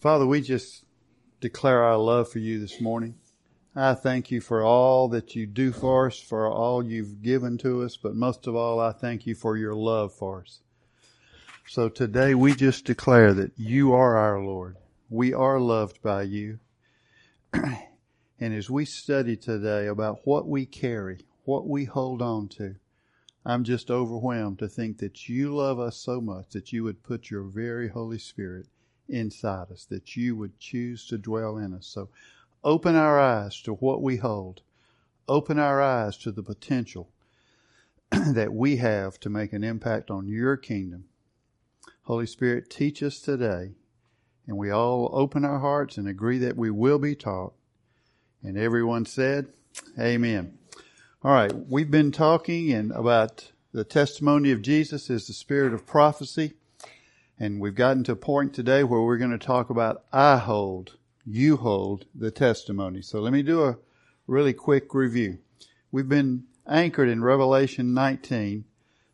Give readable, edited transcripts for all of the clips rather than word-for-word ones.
Father, we just declare our love for you this morning. I thank you for all that you do for us, for all you've given to us, but most of all, I thank you for your love for us. So today we just declare that you are our Lord. We are loved by you. And as we study today about what we carry, what we hold on to, I'm just overwhelmed to think that you love us so much that you would put your very Holy Spirit inside us, that you would choose to dwell in us. So open our eyes to what we hold. Open our eyes to the potential that we have to make an impact on your kingdom. Holy Spirit, teach us today. And we all open our hearts and agree that we will be taught. And everyone said, Amen. All right, we've been talking about the testimony of Jesus as the spirit of prophecy. And we've gotten to a point today where we're going to talk about you hold the testimony. So let me do a really quick review. We've been anchored in Revelation 19,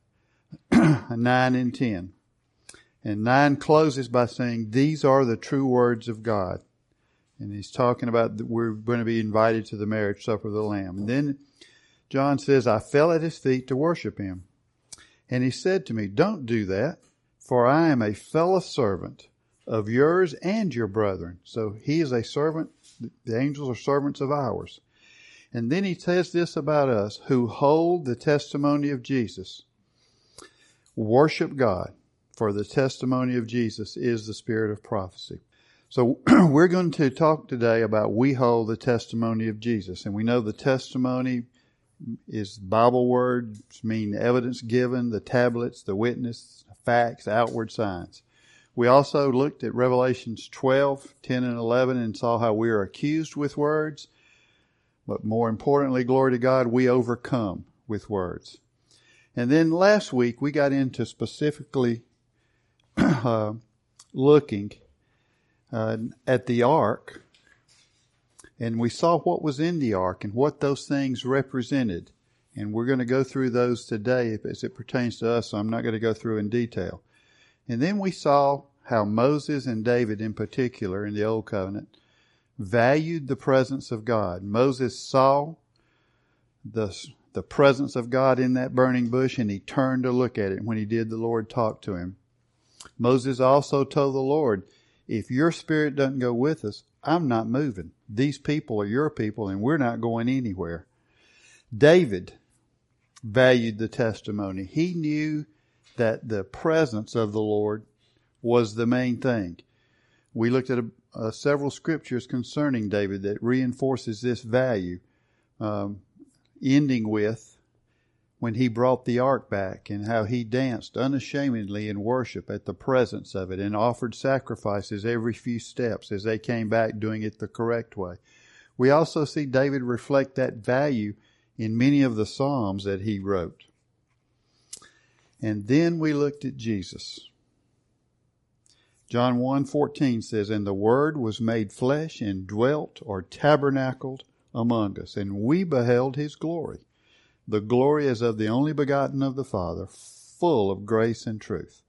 9 and 10. And 9 closes by saying, these are the true words of God. And he's talking about that we're going to be invited to the marriage supper of the Lamb. And then John says, I fell at his feet to worship him. And he said to me, don't do that, for I am a fellow servant of yours and your brethren. So he is a servant. The angels are servants of ours. And then he says this about us who hold the testimony of Jesus. Worship God, for the testimony of Jesus is the spirit of prophecy. So we're going to talk today about we hold the testimony of Jesus. And we know the testimony is Bible words, mean evidence given, the tablets, the witness, facts, outward signs. We also looked at Revelations 12, 10 and 11 and saw how we are accused with words. But more importantly, glory to God, we overcome with words. And then last week we got into specifically looking at the ark, and we saw what was in the ark and what those things represented. And we're going to go through those today as it pertains to us, so I'm not going to go through in detail. And then we saw how Moses and David in particular in the Old Covenant valued the presence of God. Moses saw the presence of God in that burning bush, and he turned to look at it. When he did, the Lord talked to him. Moses also told the Lord, if your spirit doesn't go with us, I'm not moving. These people are your people, and we're not going anywhere. David valued the testimony. He knew that the presence of the Lord was the main thing. We looked at several scriptures concerning David that reinforces this value, ending with when he brought the ark back and how he danced unashamedly in worship at the presence of it and offered sacrifices every few steps as they came back, doing it the correct way. We also see David reflect that value in many of the Psalms that he wrote. And then we looked at Jesus. John 1:14 says, and the Word was made flesh and dwelt or tabernacled among us, and we beheld his glory. The glory as of the only begotten of the Father, full of grace and truth.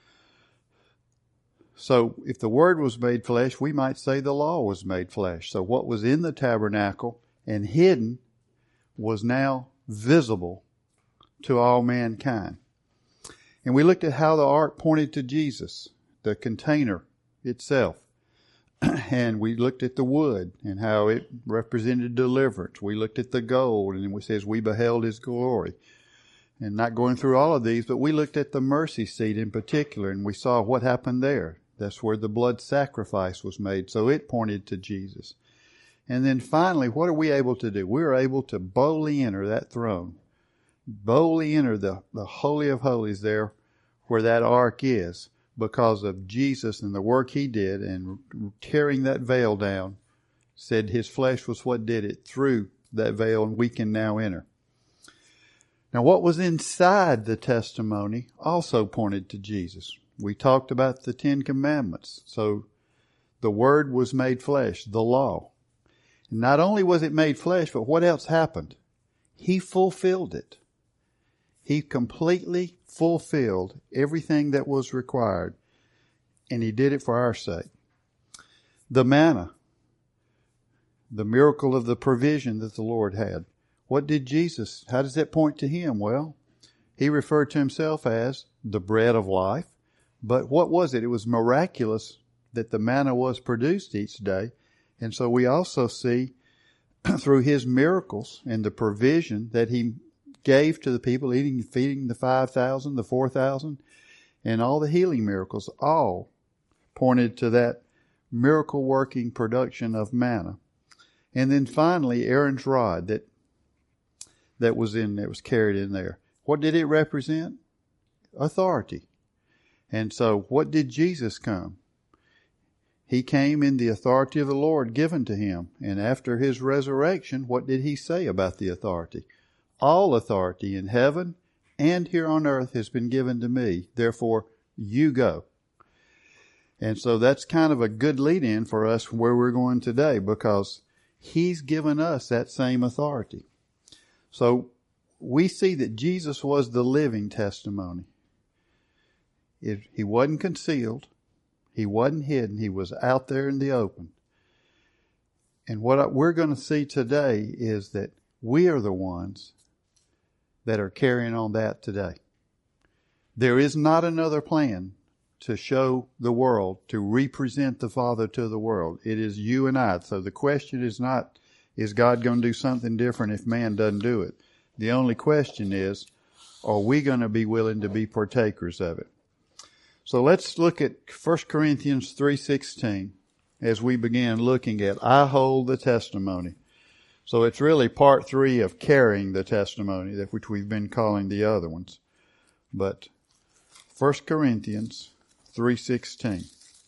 So if the Word was made flesh, we might say the law was made flesh. So what was in the tabernacle and hidden was now visible to all mankind. And we looked at how the ark pointed to Jesus, the container itself. And we looked at the wood and how it represented deliverance. We looked at the gold, and it says we beheld his glory. And not going through all of these, but we looked at the mercy seat in particular, and we saw what happened there. That's where the blood sacrifice was made, so it pointed to Jesus. And then finally, what are we able to do? We're able to boldly enter that throne, boldly enter the Holy of Holies there where that ark is, because of Jesus and the work he did, and tearing that veil down, said his flesh was what did it through that veil, and we can now enter. Now, what was inside the testimony also pointed to Jesus. We talked about the 10 Commandments. So the Word was made flesh, the law. And not only was it made flesh, but what else happened? He fulfilled it. He completely fulfilled everything that was required, and he did it for our sake. The manna, the miracle of the provision that the Lord had. What did Jesus, how does that point to him? Well, he referred to himself as the bread of life. But what was it? It was miraculous that the manna was produced each day. And so we also see through his miracles and the provision that he gave to the people, feeding the 5,000, the 4,000, and all the healing miracles, all pointed to that miracle-working production of manna. And then finally, Aaron's rod that was carried in there. What did it represent? Authority. And so what did Jesus come? He came in the authority of the Lord given to him. And after his resurrection, what did he say about the authority? All authority in heaven and here on earth has been given to me. Therefore, you go. And so that's kind of a good lead-in for us where we're going today, because he's given us that same authority. So we see that Jesus was the living testimony. He wasn't concealed. He wasn't hidden. He was out there in the open. And what we're going to see today is that we are the ones that are carrying on that today. There is not another plan to show the world, to represent the Father to the world. It is you and I. So the question is not, is God going to do something different if man doesn't do it? The only question is, are we going to be willing to be partakers of it? So let's look at 1 Corinthians 3:16 as we begin looking at I hold the testimony. So it's really part 3 of carrying the testimony, that which we've been calling the other ones. But 1 Corinthians 3:16.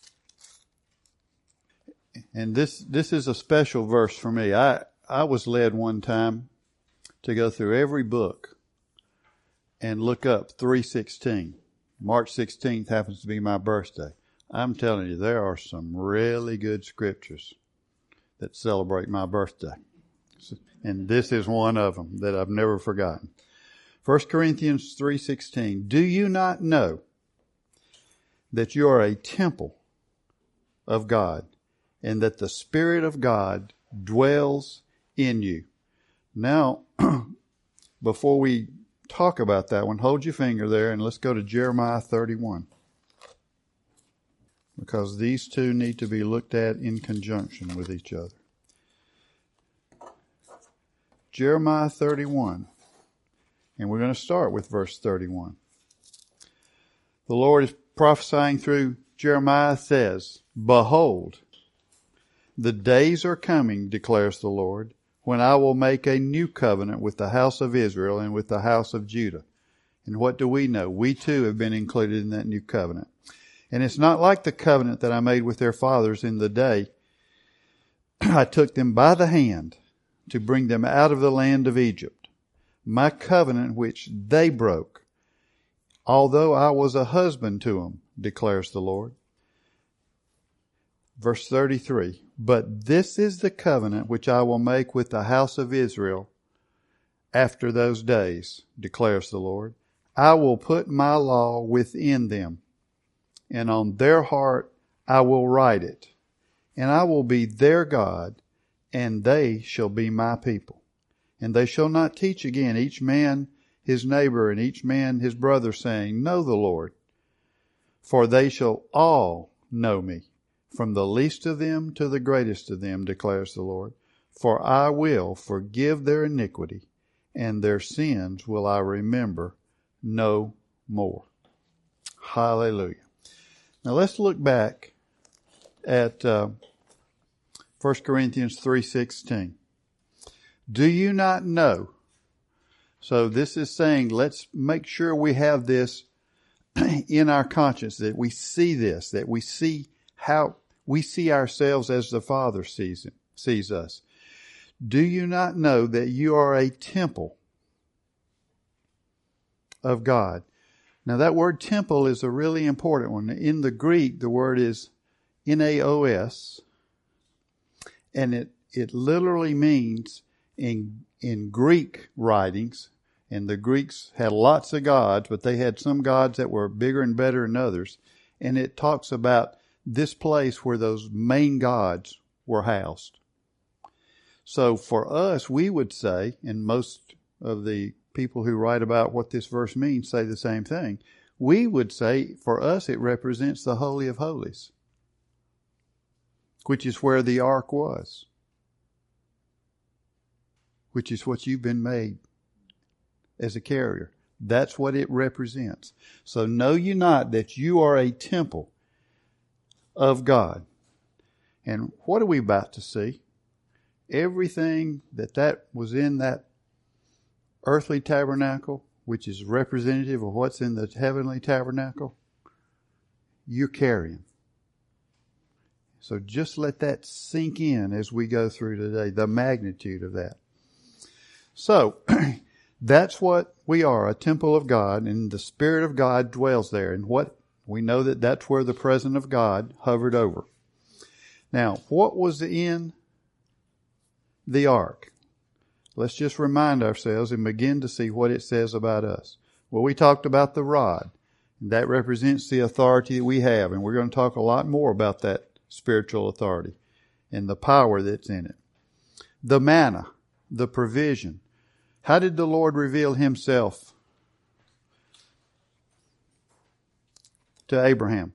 And this is a special verse for me. I was led one time to go through every book and look up 3:16. March 16th happens to be my birthday. I'm telling you, there are some really good scriptures that celebrate my birthday. And this is one of them that I've never forgotten. 1 Corinthians 3:16. Do you not know that you are a temple of God, and that the Spirit of God dwells in you? Now, before we talk about that one, hold your finger there and let's go to Jeremiah 31. Because these two need to be looked at in conjunction with each other. Jeremiah 31. And we're going to start with verse 31. The Lord is prophesying through Jeremiah, says, Behold, the days are coming, declares the Lord, when I will make a new covenant with the house of Israel and with the house of Judah. And what do we know? We too have been included in that new covenant. And it's not like the covenant that I made with their fathers in the day I took them by the hand to bring them out of the land of Egypt. My covenant which they broke, although I was a husband to them, declares the Lord. Verse 33, But this is the covenant which I will make with the house of Israel after those days, declares the Lord. I will put my law within them, and on their heart I will write it, and I will be their God, and they shall be my people. And they shall not teach again each man his neighbor and each man his brother, saying, Know the Lord. For they shall all know me, from the least of them to the greatest of them, declares the Lord. For I will forgive their iniquity, and their sins will I remember no more. Hallelujah. Now let's look back at 1 Corinthians 3:16. Do you not know? So this is saying, let's make sure we have this in our conscience, that we see this, that we see how we see ourselves as the Father sees us. Do you not know that you are a temple of God? Now that word temple is a really important one. In the Greek, the word is naos, and it literally means in Greek writings, and the Greeks had lots of gods, but they had some gods that were bigger and better than others, and it talks about this place where those main gods were housed. So for us, we would say, and most of the people who write about what this verse means say the same thing, we would say for us it represents the Holy of Holies, which is where the ark was, which is what you've been made as a carrier. That's what it represents. So know you not that you are a temple of God. And what are we about to see? Everything that was in that earthly tabernacle, which is representative of what's in the heavenly tabernacle, you're carrying. So just let that sink in as we go through today, the magnitude of that. So, that's what we are, a temple of God, and the Spirit of God dwells there. And what we know that's where the presence of God hovered over. Now, what was in the ark? Let's just remind ourselves and begin to see what it says about us. Well, we talked about the rod. That represents the authority that we have, and we're going to talk a lot more about that spiritual authority and the power that's in it. The manna, the provision. How did the Lord reveal himself to Abraham?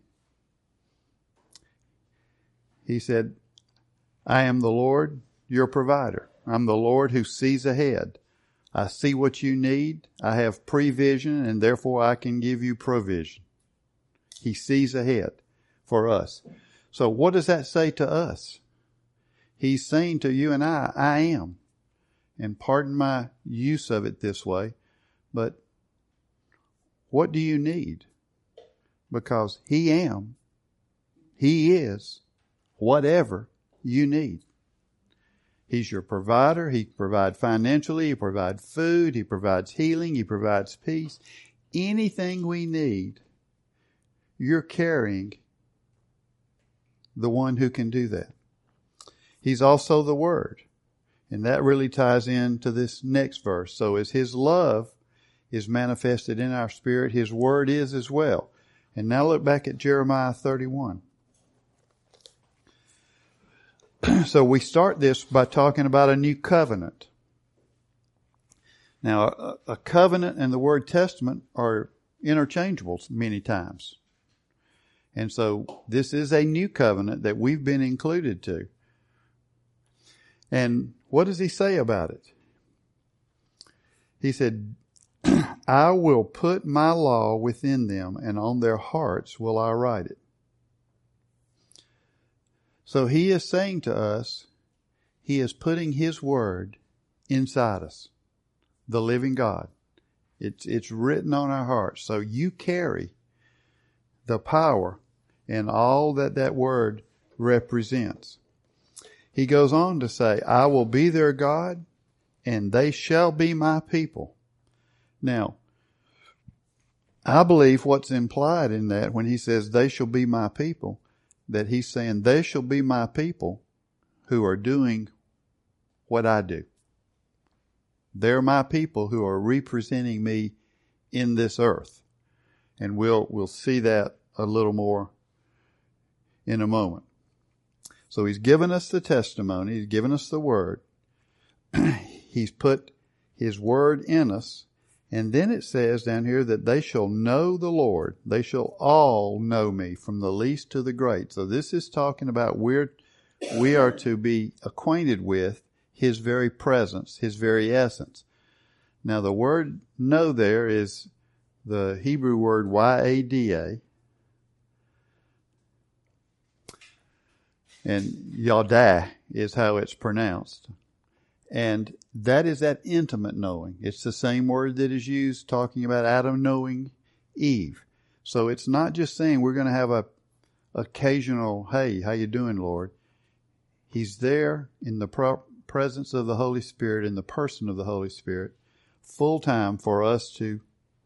He said, I am the Lord, your provider. I'm the Lord who sees ahead. I see what you need. I have prevision, and therefore I can give you provision. He sees ahead for us. So what does that say to us? He's saying to you and I am. And pardon my use of it this way, but what do you need? Because He is whatever you need. He's your provider. He provides financially. He provides food. He provides healing. He provides peace. Anything we need, you're carrying the one who can do that. He's also the Word. And that really ties into this next verse. So as His love is manifested in our spirit, His Word is as well. And now look back at Jeremiah 31. So we start this by talking about a new covenant. Now, a covenant and the word testament are interchangeable many times. And so this is a new covenant that we've been included to. And what does he say about it? He said, I will put my law within them, and on their hearts will I write it. So he is saying to us, he is putting his word inside us, the living God. It's written on our hearts. So you carry the power and all that word represents. He goes on to say, I will be their God, and they shall be my people. Now, I believe what's implied in that when he says they shall be my people, that he's saying they shall be my people who are doing what I do. They're my people who are representing me in this earth. And we'll see that a little more in a moment. So he's given us the testimony. He's given us the word. He's put his word in us. And then it says down here that they shall know the Lord. They shall all know me, from the least to the great. So this is talking about we are to be acquainted with his very presence, his very essence. Now the word know there is the Hebrew word yada. And yada is how it's pronounced. And that is that intimate knowing. It's the same word that is used talking about Adam knowing Eve. So it's not just saying we're going to have a occasional, hey, how you doing, Lord? He's there in the presence of the Holy Spirit, in the person of the Holy Spirit, full time for us to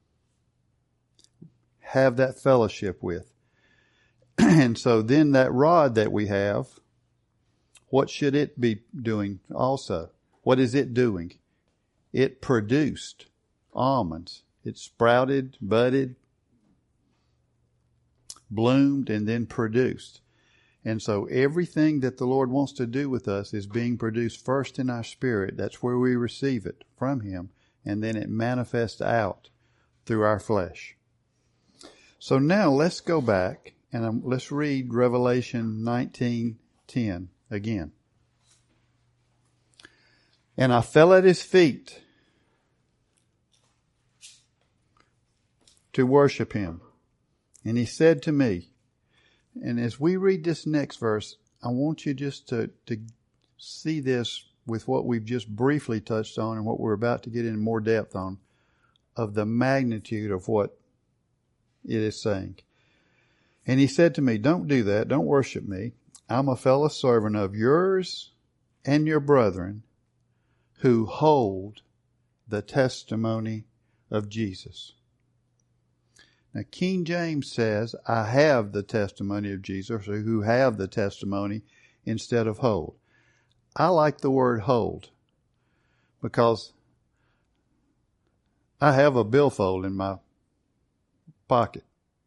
have that fellowship with. And so then that rod that we have, what should it be doing also? What is it doing? It produced almonds. It sprouted, budded, bloomed, and then produced. And so everything that the Lord wants to do with us is being produced first in our spirit. That's where we receive it from Him. And then it manifests out through our flesh. So now let's go back and let's read Revelation 19:10 again. And I fell at His feet to worship Him. And He said to me, and as we read this next verse, I want you just to see this with what we've just briefly touched on and what we're about to get in more depth on, of the magnitude of what it is saying. And He said to me, don't do that. Don't worship me. I'm a fellow servant of yours and your brethren who hold the testimony of Jesus. Now, King James says, I have the testimony of Jesus, or who have the testimony instead of hold. I like the word hold because I have a billfold in my pocket.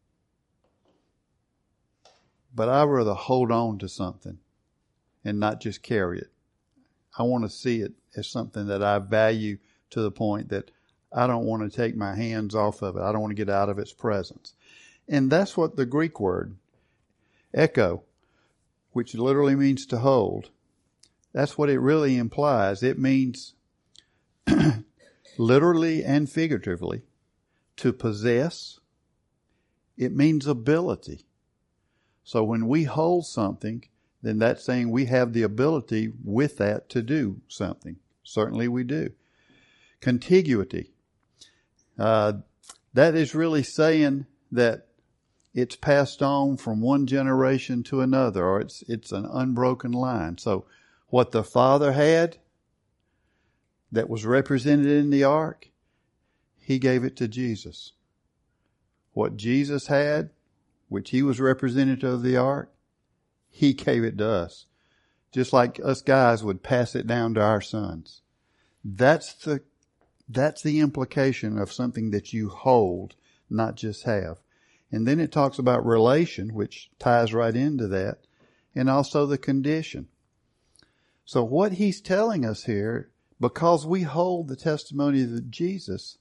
But I'd rather hold on to something and not just carry it. I want to see it as something that I value to the point that I don't want to take my hands off of it. I don't want to get out of its presence. And that's what the Greek word, echo, which literally means to hold, that's what it really implies. It means literally and figuratively to possess. It means ability. So when we hold something, then that's saying we have the ability with that to do something. Certainly we do. Contiguity. That is really saying that it's passed on from one generation to another, or it's an unbroken line. So what the Father had that was represented in the ark, He gave it to Jesus. What Jesus had, which He was representative of the ark, He gave it to us. Just like us guys would pass it down to our sons. That's the implication of something that you hold, not just have. And then it talks about relation, which ties right into that, and also the condition. So what He's telling us here, because we hold the testimony of Jesus,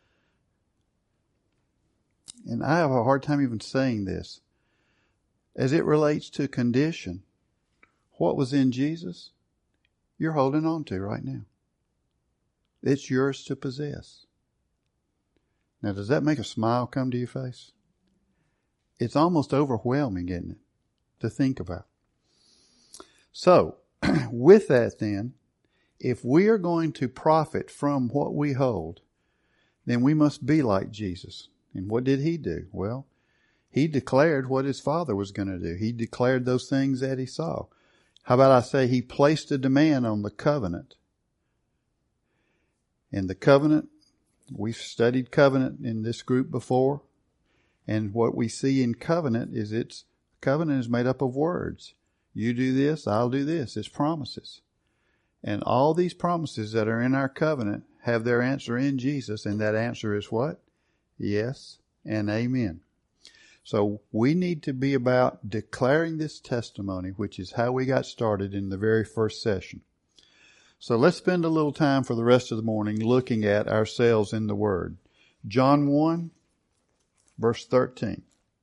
and I have a hard time even saying this, as it relates to condition, what was in Jesus, you're holding on to right now. It's yours to possess. Now, does that make a smile come to your face? It's almost overwhelming, isn't it, to think about? So, with that then, if we are going to profit from what we hold, then we must be like Jesus. And what did He do? Well, He declared what His Father was going to do. He declared those things that He saw. How about I say He placed a demand on the covenant? And the covenant, we've studied covenant in this group before. And what we see in covenant is covenant is made up of words. You do this, I'll do this. It's promises. And all these promises that are in our covenant have their answer in Jesus. And that answer is what? Yes and amen. So we need to be about declaring this testimony, which is how we got started in the very first session. So let's spend a little time for the rest of the morning looking at ourselves in the Word. John 1, verse 13.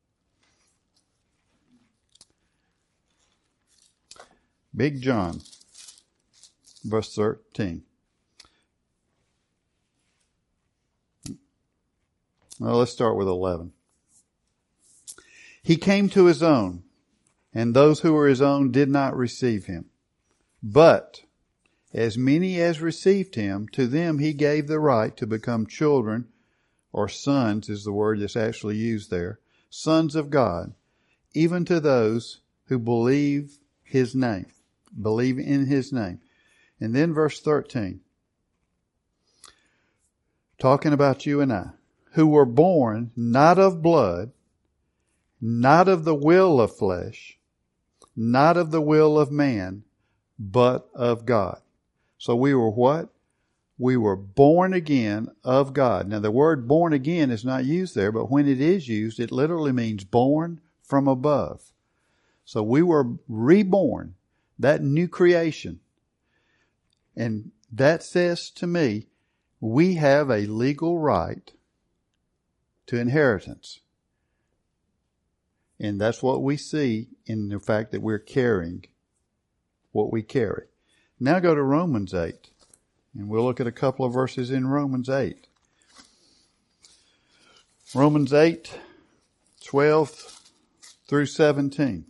Big John, verse 13. Well, let's start with 11. He came to His own, and those who were His own did not receive Him. But as many as received Him, to them He gave the right to become children, or sons is the word that's actually used there, sons of God, even to those who believe His name, believe in His name. And then verse 13, talking about you and I, who were born not of blood, not of the will of flesh, not of the will of man, but of God. So we were what? We were born again of God. Now the word born again is not used there, but when it is used, it literally means born from above. So we were reborn, that new creation. And that says to me, we have a legal right to inheritance. And that's what we see in the fact that we're carrying what we carry. Now go to Romans 8. And we'll look at a couple of verses in Romans 8. Romans 8, 12 through 17.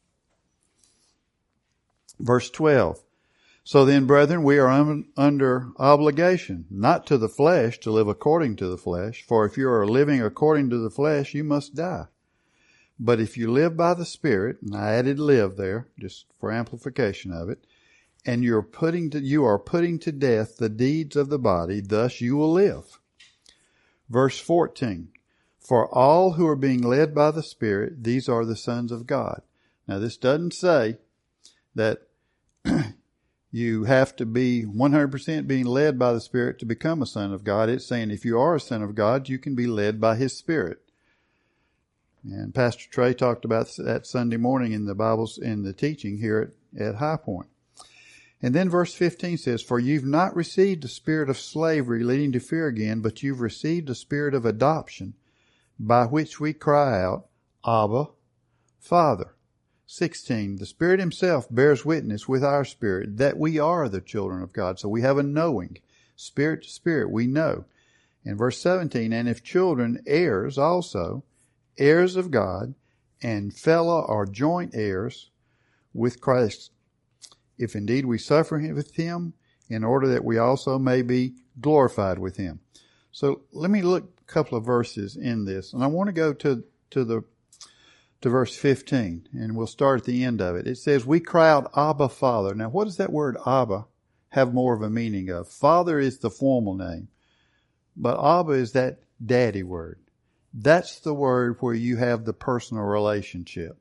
Verse 12. So then, brethren, we are under obligation, not to the flesh, to live according to the flesh. For if you are living according to the flesh, you must die. But if you live by the Spirit, and I added live there, just for amplification of it, and you are putting to death the deeds of the body, thus you will live. Verse 14. For all who are being led by the Spirit, these are the sons of God. Now this doesn't say that you have to be 100% being led by the Spirit to become a son of God. It's saying if you are a son of God, you can be led by His Spirit. And Pastor Trey talked about that Sunday morning in the teaching here at High Point. And then verse 15 says, for you've not received a spirit of slavery leading to fear again, but you've received a spirit of adoption, by which we cry out, Abba, Father. 16, the Spirit Himself bears witness with our spirit that we are the children of God. So we have a knowing, spirit to spirit, we know. And verse 17, and if children, heirs also, heirs of God, and fellow or joint heirs with Christ, if indeed we suffer with Him, in order that we also may be glorified with Him. So let me look a couple of verses in this, and I want to go to verse 15, and we'll start at the end of it. It says, we cry out, Abba, Father. Now, what does that word Abba have more of a meaning of? Father is the formal name, but Abba is that daddy word. That's the word where you have the personal relationship.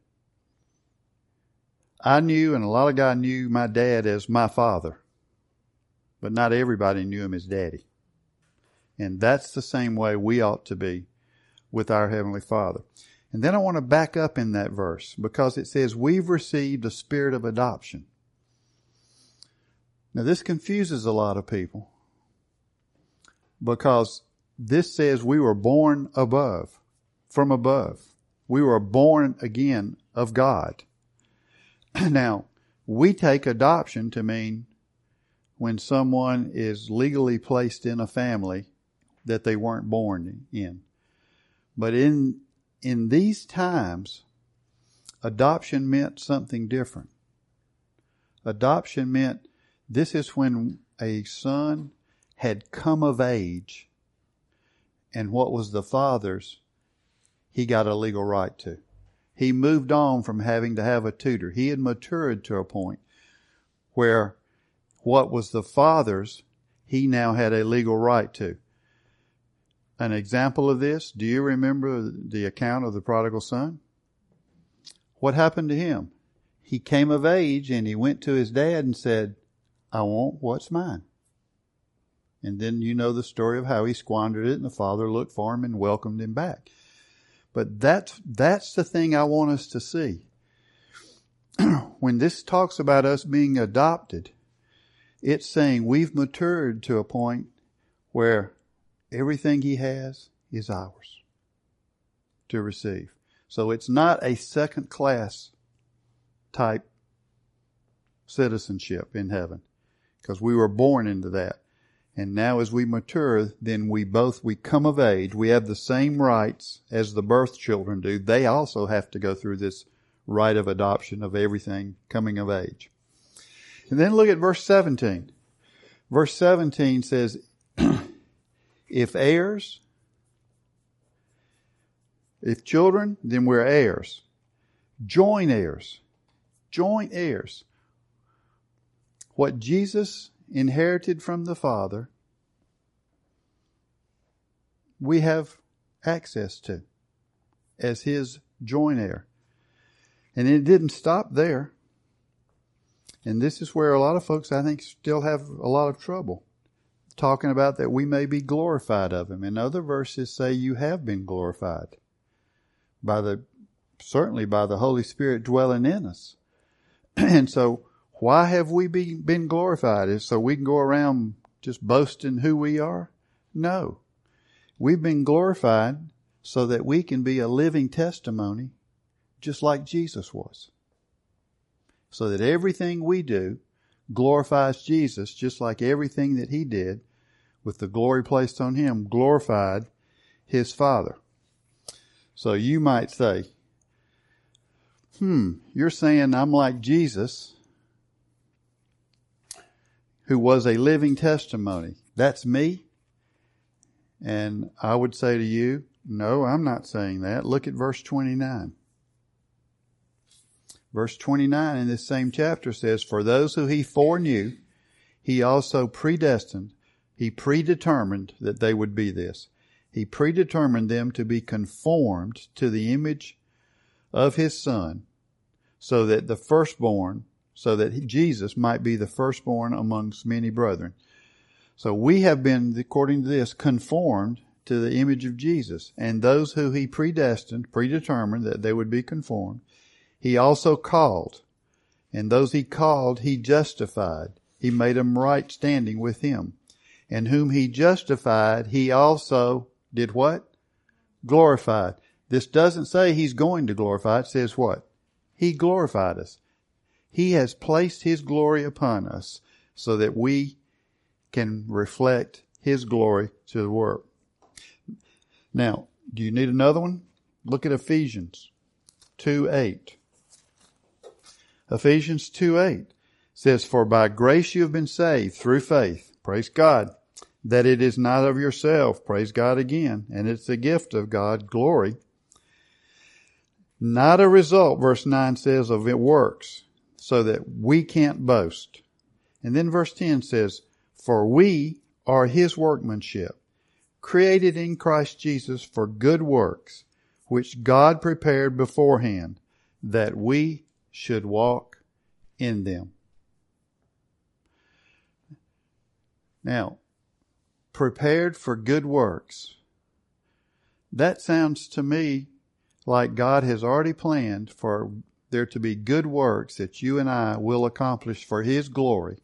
I knew, and a lot of guys knew my dad as my father, but not everybody knew him as daddy. And that's the same way we ought to be with our Heavenly Father. And then I want to back up in that verse because it says we've received a spirit of adoption. Now this confuses a lot of people because this says we were born from above. We were born again of God. Now, we take adoption to mean when someone is legally placed in a family that they weren't born in. But in these times, adoption meant something different. Adoption meant this is when a son had come of age, and what was the father's, he got a legal right to. He moved on from having to have a tutor. He had matured to a point where what was the father's, he now had a legal right to. An example of this, do you remember the account of the prodigal son? What happened to him? He came of age and he went to his dad and said, I want what's mine. And then you know the story of how he squandered it and the father looked for him and welcomed him back. But that's the thing I want us to see. When this talks about us being adopted, it's saying we've matured to a point where everything he has is ours to receive. So it's not a second class type citizenship in heaven because we were born into that. And now as we mature, then we come of age. We have the same rights as the birth children do. They also have to go through this rite of adoption of everything coming of age. And then look at verse 17. Verse 17 says, if heirs, if children, then we're heirs. Joint heirs. Joint heirs. What Jesus inherited from the Father, we have access to as His joint heir. And it didn't stop there. And this is where a lot of folks, I think, still have a lot of trouble. Talking about that we may be glorified of Him. And other verses say you have been glorified by the certainly by the Holy Spirit dwelling in us. And so why have we been glorified? Is so we can go around just boasting who we are? No. We've been glorified so that we can be a living testimony just like Jesus was. So that everything we do glorifies Jesus just like everything that he did with the glory placed on him glorified his Father. So you might say, you're saying I'm like Jesus, who was a living testimony. That's me? And I would say to you, no, I'm not saying that. Look at verse 29. Verse 29 in this same chapter says, for those who he foreknew, he also predestined. He predetermined that they would be this. He predetermined them to be conformed to the image of his Son, so that Jesus might be the firstborn amongst many brethren. So we have been, according to this, conformed to the image of Jesus. And those who he predetermined that they would be conformed, he also called. And those he called, he justified. He made them right standing with him. And whom he justified, he also did what? Glorified. This doesn't say he's going to glorify. It says what? He glorified us. He has placed his glory upon us so that we can reflect his glory to the world. Now, do you need another one? Look at Ephesians 2:8. Ephesians 2:8 says, for by grace you have been saved through faith. Praise God. That it is not of yourself. Praise God again. And it's the gift of God, glory. Not a result, verse 9 says, of it works, so that we can't boast. And then verse 10 says, for we are his workmanship, created in Christ Jesus for good works, which God prepared beforehand, that we should walk in them. Now, prepared for good works. That sounds to me like God has already planned for there to be good works that you and I will accomplish for his glory.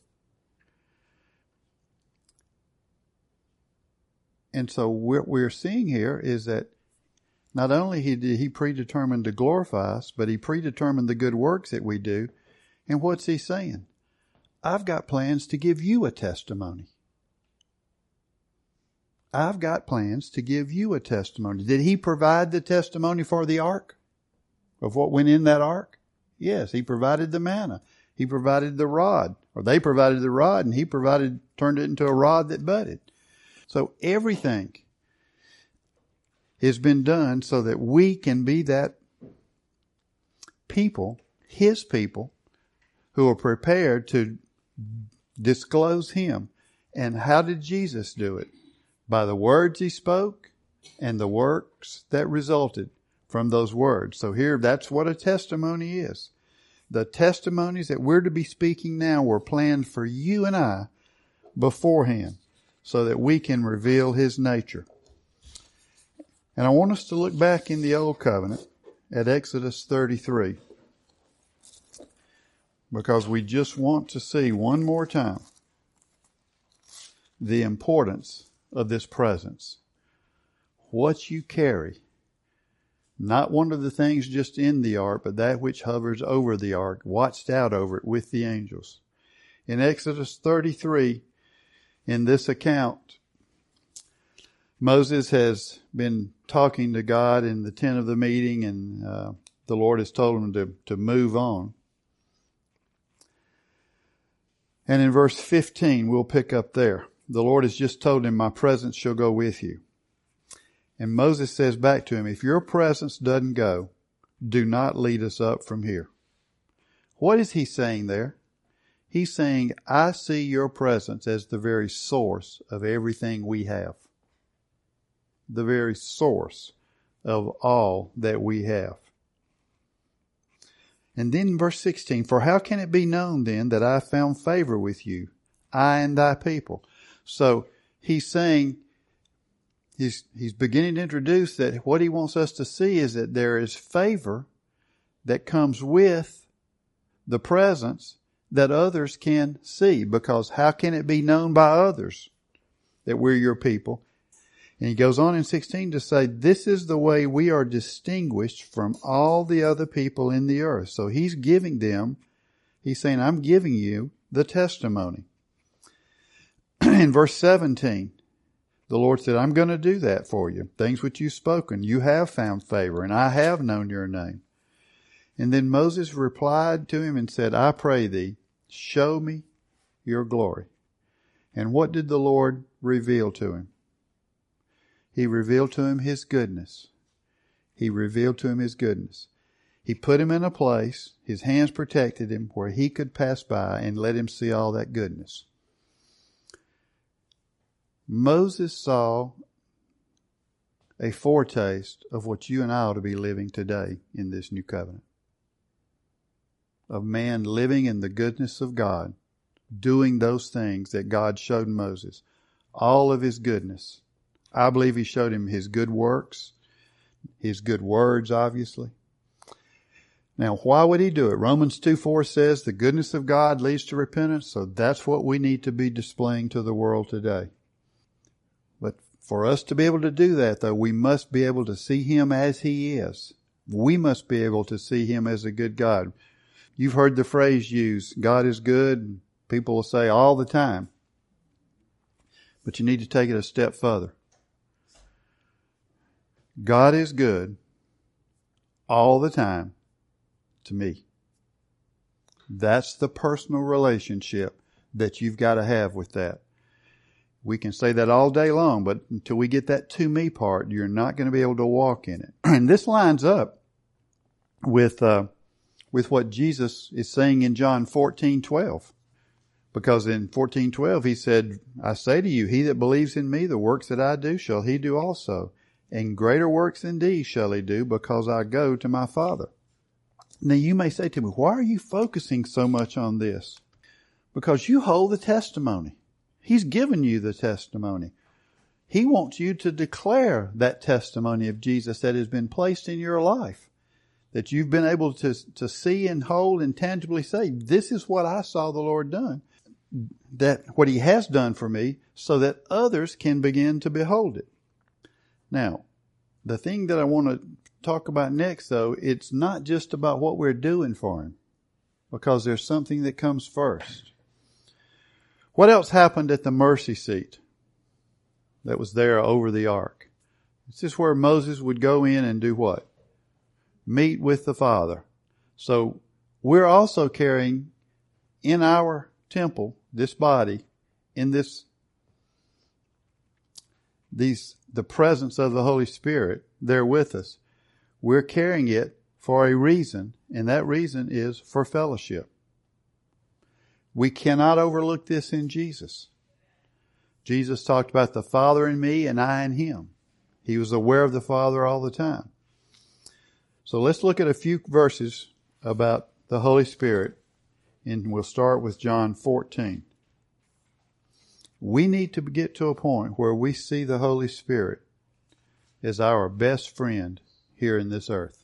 And so what we're seeing here is that not only did he predetermine to glorify us, but he predetermined the good works that we do. And what's he saying? I've got plans to give you a testimony. I've got plans to give you a testimony. Did he provide the testimony for the ark? Of what went in that ark? Yes, he provided the manna. He provided the rod. Or they provided the rod and he turned it into a rod that budded. So everything has been done so that we can be that people, his people, who are prepared to disclose him. And how did Jesus do it? By the words he spoke and the works that resulted from those words. So here, that's what a testimony is. The testimonies that we're to be speaking now were planned for you and I beforehand so that we can reveal his nature. And I want us to look back in the Old Covenant at Exodus 33 because we just want to see one more time the importance of this presence. What you carry. Not one of the things just in the ark, but that which hovers over the ark, watched out over it with the angels. In Exodus 33, in this account, Moses has been talking to God in the tent of the meeting, and the Lord has told him to move on. And in verse 15, we'll pick up there. The Lord has just told him, my presence shall go with you. And Moses says back to him, if your presence doesn't go, do not lead us up from here. What is he saying there? He's saying, I see your presence as the very source of everything we have. The very source of all that we have. And then verse 16, for how can it be known then that I found favor with you, I and thy people? So he's saying, he's beginning to introduce that what he wants us to see is that there is favor that comes with the presence that others can see, because how can it be known by others that we're your people? And he goes on in 16 to say, this is the way we are distinguished from all the other people in the earth. So he's giving them, he's saying, I'm giving you the testimony. In verse 17, the Lord said, I'm going to do that for you. Things which you've spoken, you have found favor, and I have known your name. And then Moses replied to him and said, I pray thee, show me your glory. And what did the Lord reveal to him? He revealed to him his goodness. He revealed to him his goodness. He put him in a place, his hands protected him, where he could pass by and let him see all that goodness. Moses saw a foretaste of what you and I ought to be living today in this new covenant. Of man living in the goodness of God, doing those things that God showed Moses. All of his goodness. I believe he showed him his good works, his good words, obviously. Now, why would he do it? Romans 2:4 says the goodness of God leads to repentance, so that's what we need to be displaying to the world today. But for us to be able to do that, though, we must be able to see him as he is. We must be able to see him as a good God. You've heard the phrase used, God is good. People will say all the time. But you need to take it a step further. God is good all the time to me. That's the personal relationship that you've got to have with that. We can say that all day long, but until we get that to me part, you're not going to be able to walk in it. And this lines up with what Jesus is saying in John 14:12. Because in 14:12 he said, I say to you, he that believes in me, the works that I do shall he do also. And greater works than these shall he do, because I go to my Father. Now you may say to me, why are you focusing so much on this? Because you hold the testimony. He's given you the testimony. He wants you to declare that testimony of Jesus that has been placed in your life. That you've been able to see and hold and tangibly say, this is what I saw the Lord done. That what he has done for me, so that others can begin to behold it. Now, the thing that I want to talk about next, though, it's not just about what we're doing for him, because there's something that comes first. What else happened at the mercy seat that was there over the ark? This is where Moses would go in and do what? Meet with the Father. So we're also carrying in our temple, this body, in the presence of the Holy Spirit there with us. We're carrying it for a reason, and that reason is for fellowship. We cannot overlook this in Jesus. Jesus talked about the Father in me and I in him. He was aware of the Father all the time. So let's look at a few verses about the Holy Spirit, and we'll start with John 14. We need to get to a point where we see the Holy Spirit as our best friend here in this earth.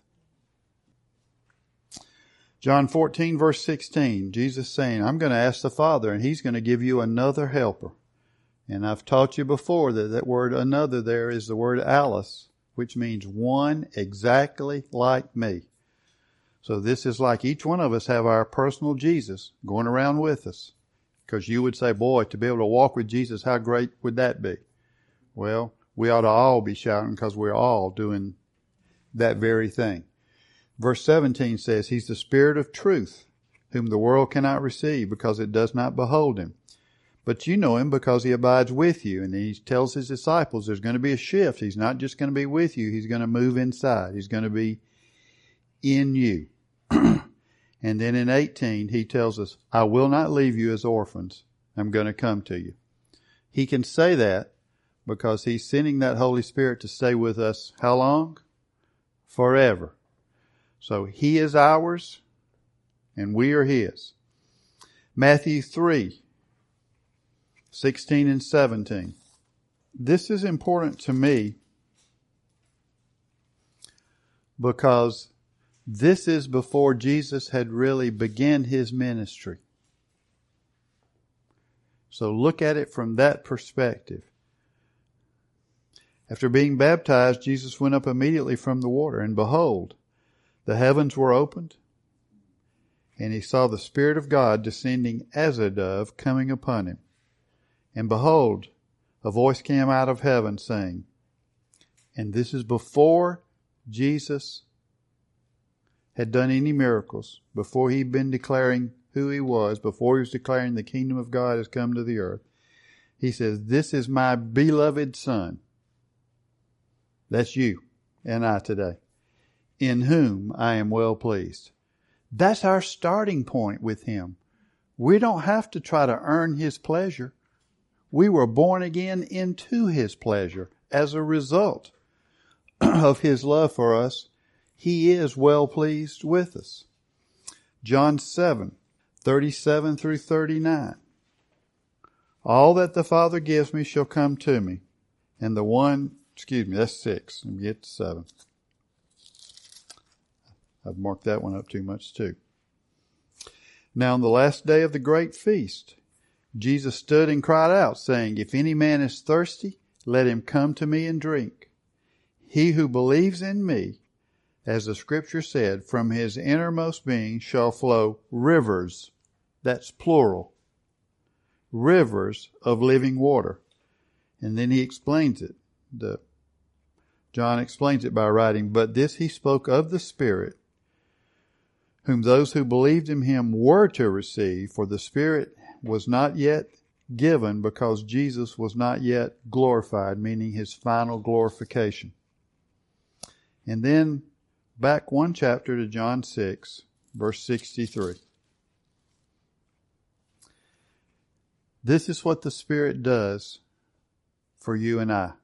John 14 verse 16, Jesus saying, I'm going to ask the Father and he's going to give you another helper. And I've taught you before that word another there is the word allos, which means one exactly like me. So this is like each one of us have our personal Jesus going around with us. Because you would say, boy, to be able to walk with Jesus, how great would that be? Well, we ought to all be shouting because we're all doing that very thing. Verse 17 says, he's the Spirit of truth, whom the world cannot receive because it does not behold him. But you know him because he abides with you. And he tells his disciples there's going to be a shift. He's not just going to be with you. He's going to move inside. He's going to be in you. And then in 18, he tells us, I will not leave you as orphans. I'm going to come to you. He can say that because he's sending that Holy Spirit to stay with us how long? Forever. So he is ours and we are his. Matthew 3, 16 and 17. This is important to me because This is before Jesus had really begun his ministry. So look at it from that perspective. After being baptized, Jesus went up immediately from the water, and behold, the heavens were opened, and he saw the Spirit of God descending as a dove coming upon him. And behold, a voice came out of heaven saying, and this is before Jesus had done any miracles, before he'd been declaring who he was, before he was declaring the kingdom of God has come to the earth. He says, this is my beloved Son. That's you and I today, in whom I am well pleased. That's our starting point with him. We don't have to try to earn his pleasure. We were born again into his pleasure. As a result of his love for us, he is well pleased with us. John 7:37 through 39. All that the Father gives me shall come to me, and that's 6. Let me get to 7. I've marked that one up too much too. Now on the last day of the great feast, Jesus stood and cried out, saying, if any man is thirsty, let him come to me and drink. He who believes in me, as the scripture said, from his innermost being shall flow rivers, that's plural, rivers of living water. And then he explains it. John explains it by writing, but this he spoke of the Spirit, whom those who believed in him were to receive, for the Spirit was not yet given because Jesus was not yet glorified, meaning his final glorification. And then back one chapter to John 6, verse 63. This is what the Spirit does for you and I.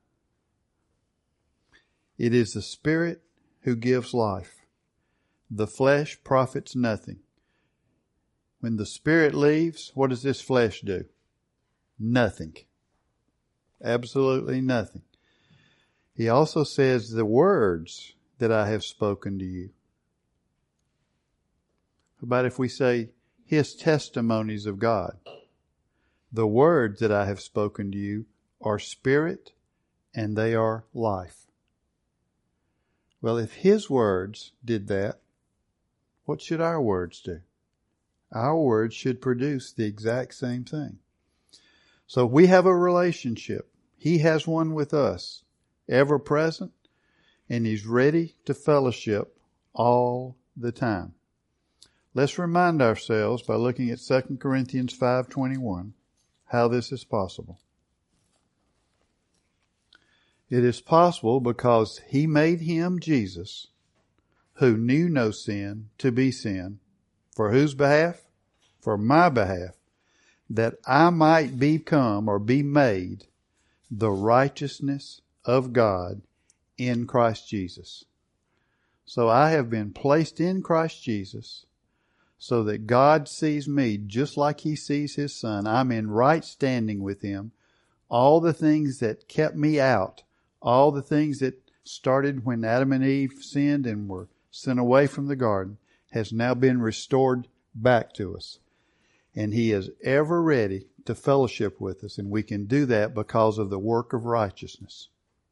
It is the Spirit who gives life. The flesh profits nothing. When the Spirit leaves, what does this flesh do? Nothing. Absolutely nothing. He also says, the words that I have spoken to you. How about if we say, his testimonies of God? The words that I have spoken to you are spirit and they are life. Well, if his words did that, what should our words do? Our words should produce the exact same thing. So we have a relationship. He has one with us, ever present, and he's ready to fellowship all the time. Let's remind ourselves by looking at 2 Corinthians 5:21 how this is possible. It is possible because he made him, Jesus, who knew no sin, to be sin. For whose behalf? For my behalf, that I might become or be made the righteousness of God in Christ Jesus. So I have been placed in Christ Jesus so that God sees me just like he sees his Son. I'm in right standing with him. All the things that kept me out, all the things that started when Adam and Eve sinned and were sent away from the garden, has now been restored back to us. And he is ever ready to fellowship with us, and we can do that because of the work of righteousness.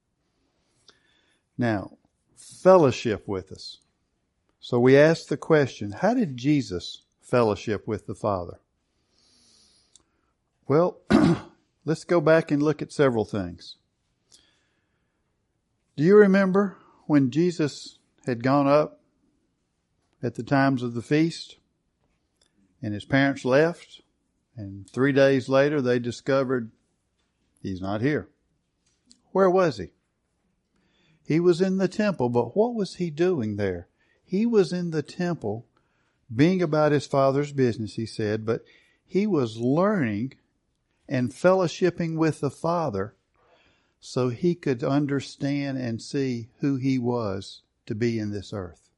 Now, fellowship with us. So we ask the question, how did Jesus fellowship with the Father? Well, let's go back and look at several things. Do you remember when Jesus had gone up at the times of the feast and his parents left, and 3 days later they discovered he's not here? Where was he? He was in the temple, but what was he doing there? He was in the temple being about his Father's business, he said, but he was learning and fellowshipping with the Father so he could understand and see who he was to be in this earth.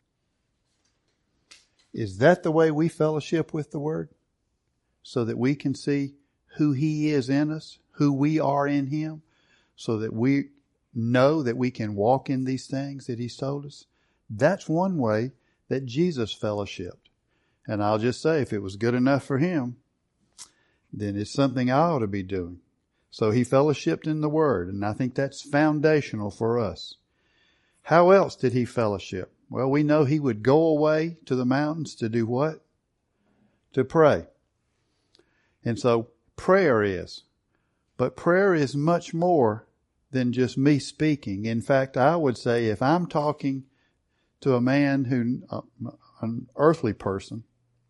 Is that the way we fellowship with the Word? So that we can see who he is in us, who we are in him, so that we know that we can walk in these things that he's told us? That's one way that Jesus fellowshipped. And I'll just say, if it was good enough for him, then it's something I ought to be doing. So he fellowshipped in the Word, and I think that's foundational for us. How else did he fellowship? Well, we know he would go away to the mountains to do what? To pray. And so prayer is. But prayer is much more than just me speaking. In fact, I would say if I'm talking to a man an earthly person,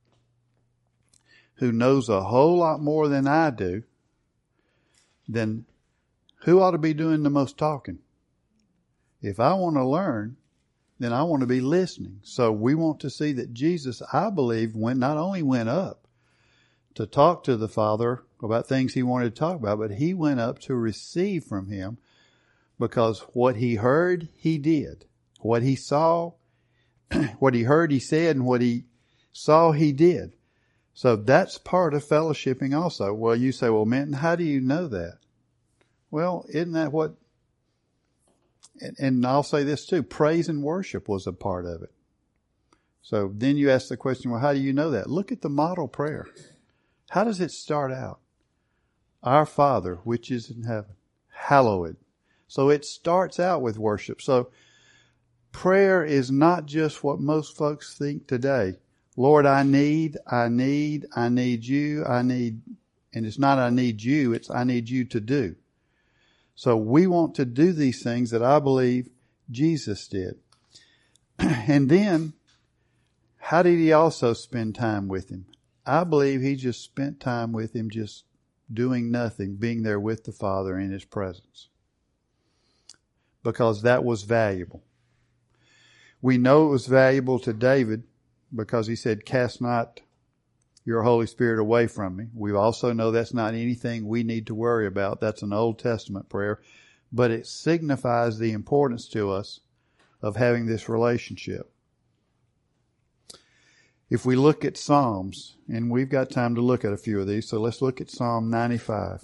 who knows a whole lot more than I do, then who ought to be doing the most talking? If I want to learn, then I want to be listening. So we want to see that Jesus, I believe, not only went up to talk to the Father about things he wanted to talk about, but he went up to receive from him, because what he heard, he did. What he saw, what he heard, he said, and what he saw, he did. So that's part of fellowshipping also. Well, you say, well, Minton, how do you know that? Well, isn't that what, and I'll say this too, praise and worship was a part of it. So then you ask the question, well, how do you know that? Look at the model prayer. How does it start out? Our Father, which is in heaven, hallowed. So it starts out with worship. So prayer is not just what most folks think today. Lord, I need you, and it's not I need you, it's I need you to do. So we want to do these things that I believe Jesus did. And then, how did he also spend time with him? I believe he just spent time with him just doing nothing, being there with the Father in his presence. Because that was valuable. We know it was valuable to David because he said, cast not your Holy Spirit away from me. We also know that's not anything we need to worry about. That's an Old Testament prayer. But it signifies the importance to us of having this relationship. If we look at Psalms, and we've got time to look at a few of these, so let's look at Psalm 95.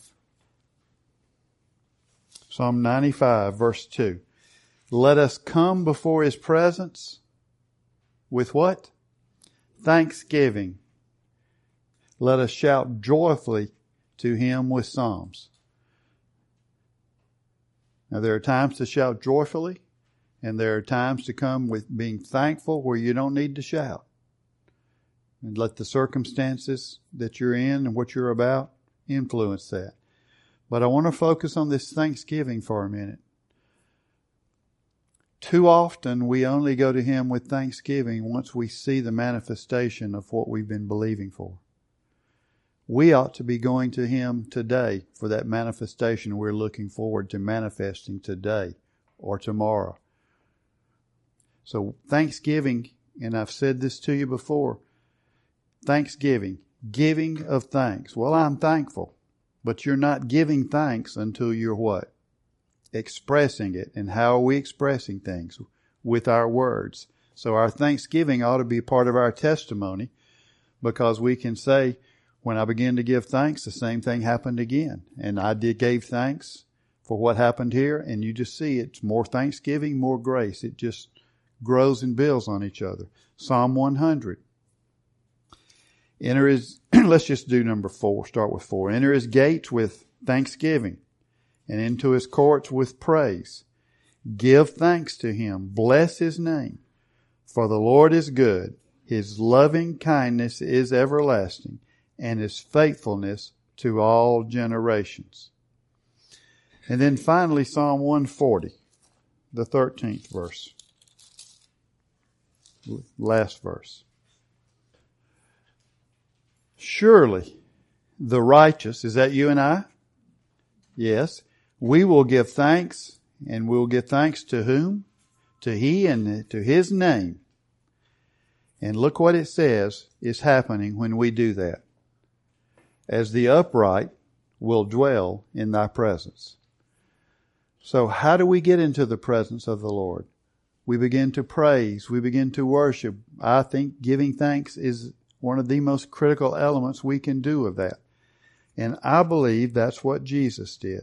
Psalm 95, verse 2. Let us come before his presence with what? Thanksgiving. Let us shout joyfully to him with psalms. Now there are times to shout joyfully, and there are times to come with being thankful where you don't need to shout. And let the circumstances that you're in and what you're about influence that. But I want to focus on this thanksgiving for a minute. Too often we only go to him with thanksgiving once we see the manifestation of what we've been believing for. We ought to be going to him today for that manifestation we're looking forward to manifesting today or tomorrow. So thanksgiving, and I've said this to you before, thanksgiving, giving of thanks. Well, I'm thankful, but you're not giving thanks until you're what? Expressing it. And how are we expressing things? With our words. So our thanksgiving ought to be part of our testimony, because we can say, when I began to give thanks, the same thing happened again. And I gave thanks for what happened here, and you just see it's more thanksgiving, more grace. It just grows and builds on each other. Psalm 100. Enter his, let's just do number 4, start with 4. Enter his gates with thanksgiving, and into his courts with praise. Give thanks to him, bless his name. For the Lord is good, his loving kindness is everlasting, and his faithfulness to all generations. And then finally, Psalm 140, the 13th verse. Last verse. Surely the righteous, is that you and I? Yes. We will give thanks, and we'll give thanks to whom? To he and to his name. And look what it says is happening when we do that. As the upright will dwell in thy presence. So how do we get into the presence of the Lord? We begin to praise. We begin to worship. I think giving thanks is one of the most critical elements we can do of that. And I believe that's what Jesus did.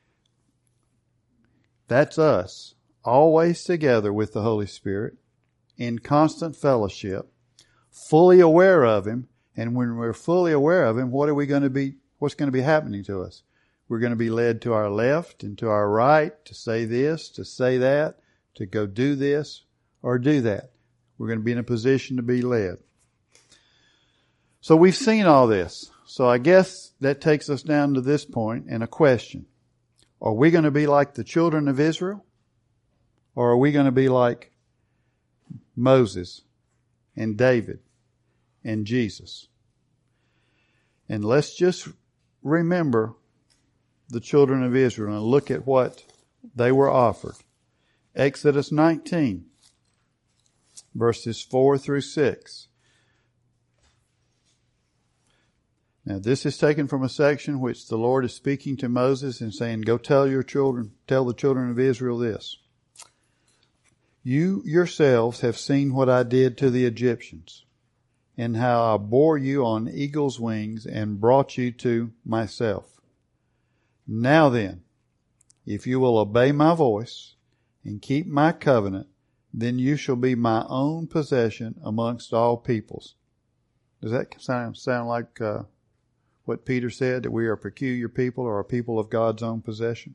That's us, always together with the Holy Spirit, in constant fellowship, fully aware of Him. And when we're fully aware of Him, what's going to be happening to us? We're going to be led to our left and to our right to say this, to say that, to go do this or do that. We're going to be in a position to be led. So we've seen all this. So I guess that takes us down to this point and a question. Are we going to be like the children of Israel? Or are we going to be like Moses and David and Jesus? And let's just remember the children of Israel and look at what they were offered. Exodus 19, verses 4 through 6. Now this is taken from a section which the Lord is speaking to Moses and saying, go tell the children of Israel this. You yourselves have seen what I did to the Egyptians, and how I bore you on eagle's wings and brought you to myself. Now then, if you will obey my voice and keep my covenant, then you shall be my own possession amongst all peoples. Does that sound like what Peter said, that we are a peculiar people or a people of God's own possession?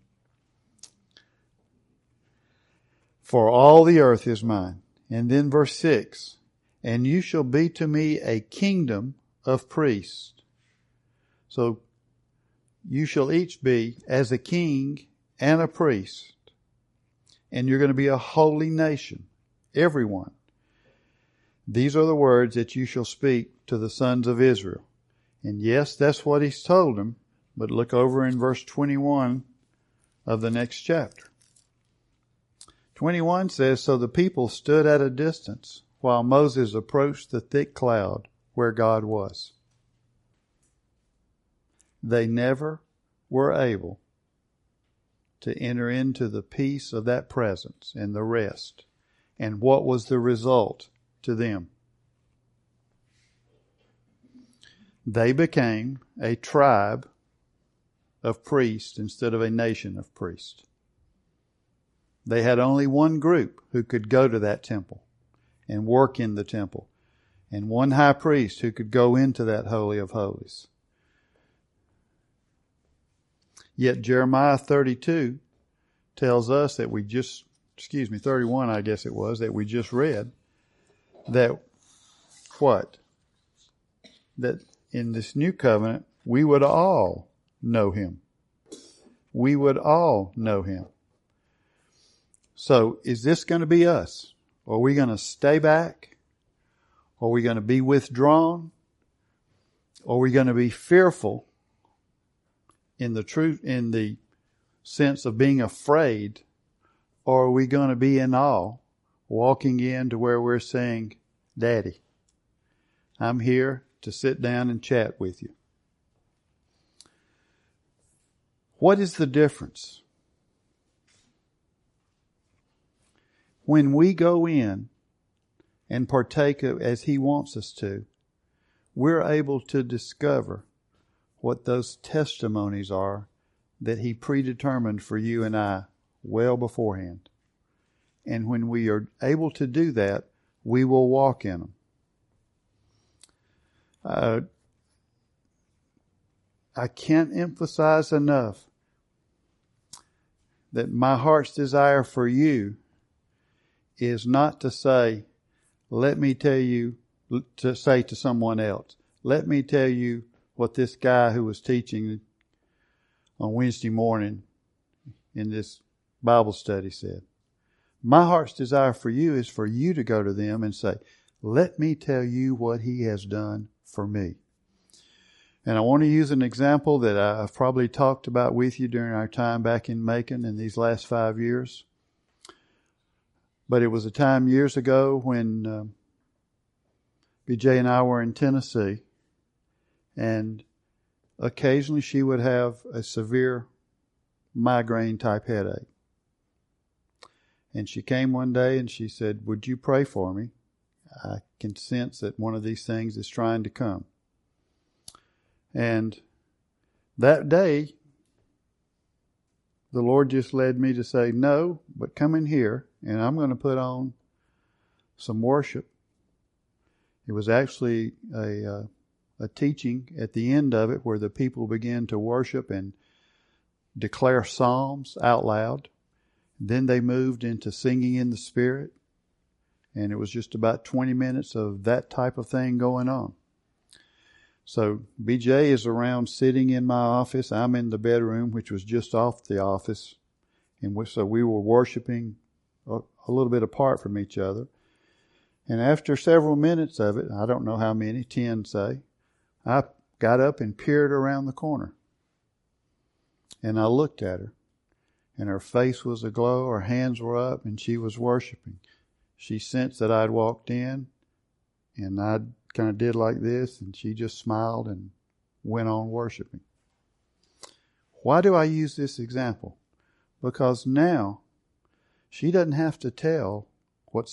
For all the earth is mine. And then verse 6, and you shall be to me a kingdom of priests. So you shall each be as a king and a priest. And you're going to be a holy nation, everyone. These are the words that you shall speak to the sons of Israel. And yes, that's what He's told them. But look over in verse 21 of the next chapter. 21 says, so the people stood at a distance while Moses approached the thick cloud where God was. They never were able to enter into the peace of that presence and the rest. And what was the result to them? They became a tribe of priests instead of a nation of priests. They had only one group who could go to that temple and work in the temple, and one high priest who could go into that Holy of Holies. Yet Jeremiah 32 tells us that 31 I guess it was, that we just read, that what? That in this new covenant, we would all know Him. We would all know Him. So is this going to be us? Are we going to stay back? Are we going to be withdrawn? Are we going to be fearful in the sense of being afraid? Or are we going to be in awe, walking in to where we're saying, Daddy, I'm here to sit down and chat with you? What is the difference? When we go in and partake of as He wants us to, we're able to discover what those testimonies are that He predetermined for you and I well beforehand. And when we are able to do that, we will walk in them. I can't emphasize enough that my heart's desire for you is not to say, let me tell you, to say to someone else, let me tell you what this guy who was teaching on Wednesday morning in this Bible study said. My heart's desire for you is for you to go to them and say, let me tell you what He has done for me. And I want to use an example that I've probably talked about with you during our time back in Macon in these last 5 years. But it was a time years ago when BJ and I were in Tennessee, and occasionally she would have a severe migraine type headache. And she came one day and she said, would you pray for me? I can sense that one of these things is trying to come. And that day, the Lord just led me to say, no, but come in here and I'm going to put on some worship. It was actually a teaching at the end of it where the people began to worship and declare psalms out loud. Then they moved into singing in the Spirit. And it was just about 20 minutes of that type of thing going on. So BJ is around sitting in my office. I'm in the bedroom, which was just off the office. And so we were worshiping a little bit apart from each other. And after several minutes of it, I don't know how many, 10 say, I got up and peered around the corner. And I looked at her. And her face was aglow, her hands were up, and she was worshiping. She sensed that I'd walked in, and I kind of did like this, and she just smiled and went on worshiping. Why do I use this example? Because now she doesn't have to tell what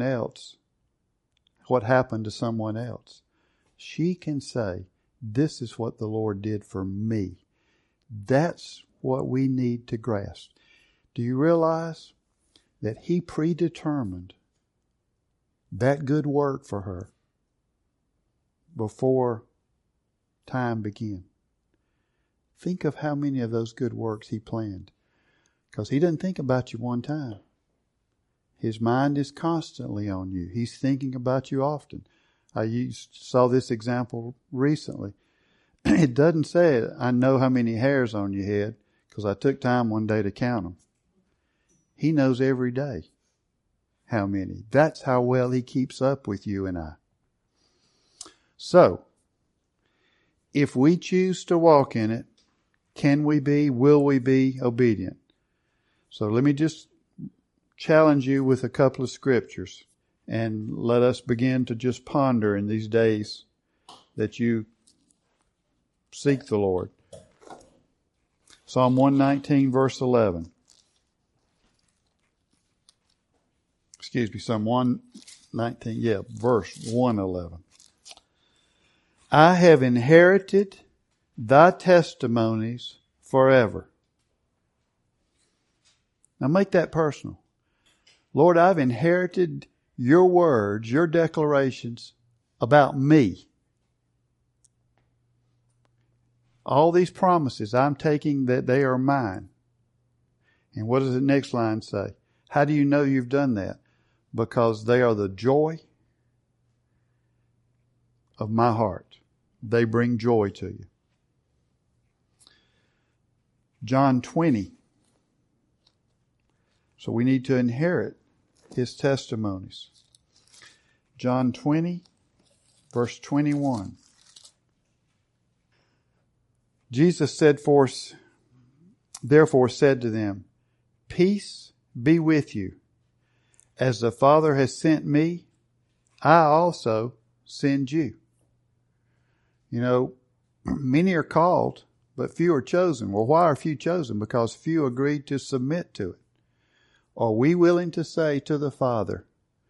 happened to someone else. She can say, this is what the Lord did for me. That's what we need to grasp. Do you realize that He predetermined that good work for her before time began? Think of how many of those good works He planned. Because He doesn't think about you one time. His mind is constantly on you. He's thinking about you often. I saw this example recently. It doesn't say, I know how many hairs on your head, because I took time one day to count them. He knows every day how many. That's how well He keeps up with you and I. So, if we choose to walk in it, will we be obedient? So let me just challenge you with a couple of scriptures and let us begin to just ponder in these days that you seek the Lord. Psalm 119 verse 11. Psalm 119, verse 111. I have inherited thy testimonies forever. Now make that personal. Lord, I've inherited your words, your declarations about me. All these promises, I'm taking that they are mine. And what does the next line say? How do you know you've done that? Because they are the joy of my heart. They bring joy to you. John 20. So we need to inherit His testimonies. John 20, verse 21. Jesus therefore said to them, peace be with you. As the Father has sent me, I also send you. You know, many are called, but few are chosen. Well, why are few chosen? Because few agreed to submit to it. Are we willing to say to the Father,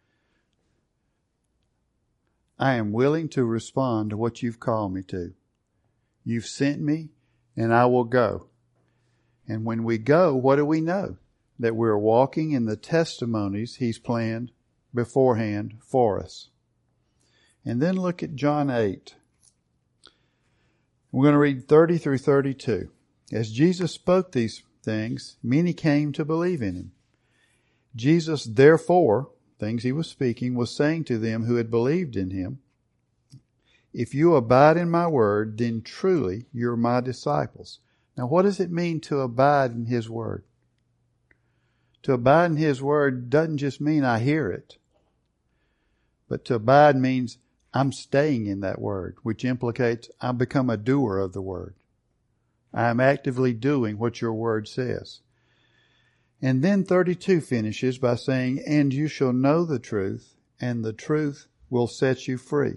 I am willing to respond to what you've called me to. You've sent me, and I will go. And when we go, what do we know? That we're walking in the testimonies He's planned beforehand for us. And then look at John 8. We're going to read 30 through 32. As Jesus spoke these things, many came to believe in Him. Jesus, therefore, things He was speaking, was saying to them who had believed in Him, if you abide in my word, then truly you're my disciples. Now, what does it mean to abide in His word? To abide in His word doesn't just mean I hear it. But to abide means I'm staying in that word, which implicates I become a doer of the word. I am actively doing what your word says. And then 32 finishes by saying, and you shall know the truth, and the truth will set you free.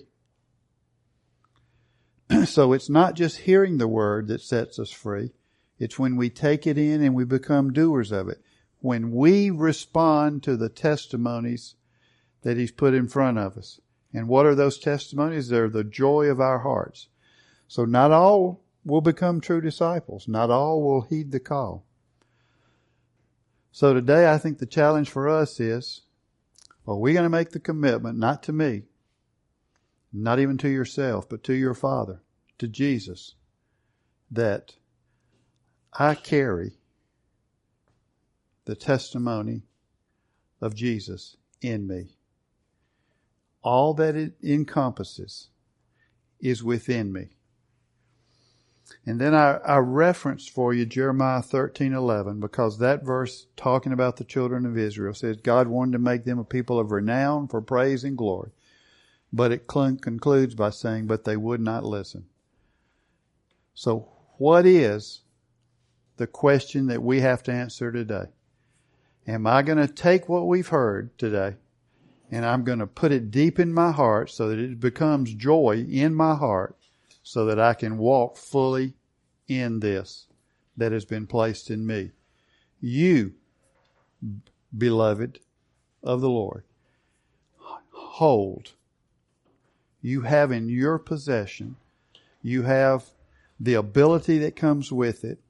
So it's not just hearing the word that sets us free. It's when we take it in and we become doers of it. When we respond to the testimonies that He's put in front of us. And what are those testimonies? They're the joy of our hearts. So not all will become true disciples. Not all will heed the call. So today I think the challenge for us is, Are we going to make the commitment, not to me, not even to yourself, but to your Father, to Jesus, that I carry the testimony of Jesus in me? All that it encompasses is within me. And then I referenced for you Jeremiah 13:11, because that verse talking about the children of Israel says God wanted to make them a people of renown for praise and glory. But it concludes by saying, but they would not listen. So what is the question that we have to answer today? Am I going to take what we've heard today and I'm going to put it deep in my heart so that it becomes joy in my heart, so that I can walk fully in this that has been placed in me? You, beloved of the Lord, hold. You have in your possession, you have the ability that comes with it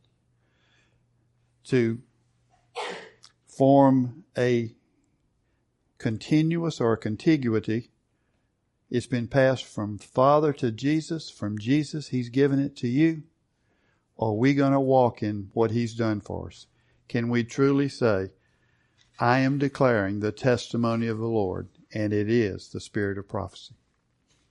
to form a continuous or a contiguity. It's been passed from Father to Jesus. From Jesus, He's given it to you. Are we going to walk in what He's done for us? Can we truly say, I am declaring the testimony of the Lord, and it is the spirit of prophecy?